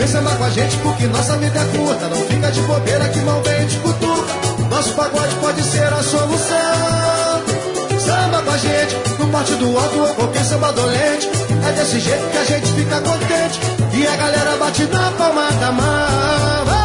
vem sambar com a gente porque nossa vida é curta. Não fica de bobeira que mal vem de cutuca. Nosso pagode pode ser a solução. Samba com a gente, no parte do alto ou qualquer samba dolente. É desse jeito que a gente fica contente e a galera bate na palma da mão.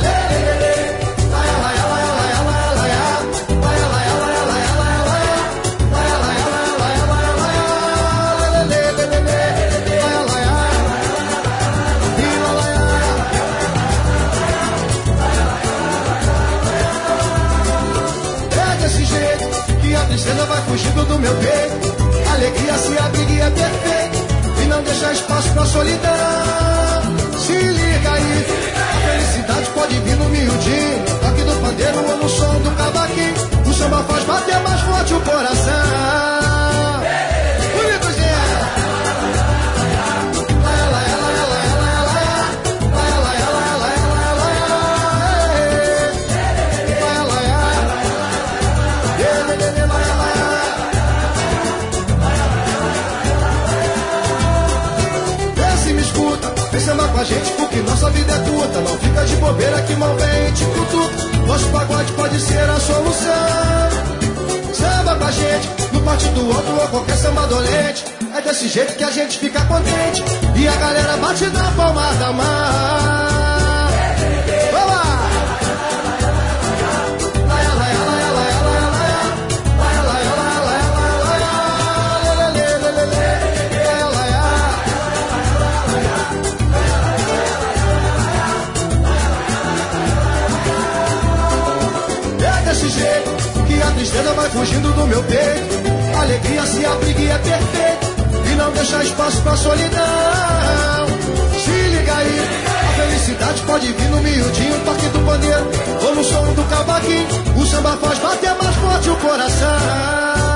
Tristeza vai fugindo do meu peito, alegria se abriga e é perfeito, e não deixa espaço pra solidão. Se liga aí, a felicidade pode vir no miudinho, no toque do pandeiro ou no som do cavaquinho. O samba faz bater mais forte o coração. Bonito, Zé! Samba com a gente porque nossa vida é curta. Não fica de bobeira que mal vem te cutuca. Nosso pagode pode ser a solução. Samba com a gente no parte do alto ou qualquer samba dolente. É desse jeito que a gente fica contente e a galera bate na palma da mão. Vamos lá! Desse jeito que a tristeza vai fugindo do meu peito, a alegria se abriga e é perfeito, e não deixa espaço pra solidão. Se liga aí, a felicidade pode vir no miudinho, no toque do pandeiro ou no som do cavaquinho. O samba faz bater mais forte o coração.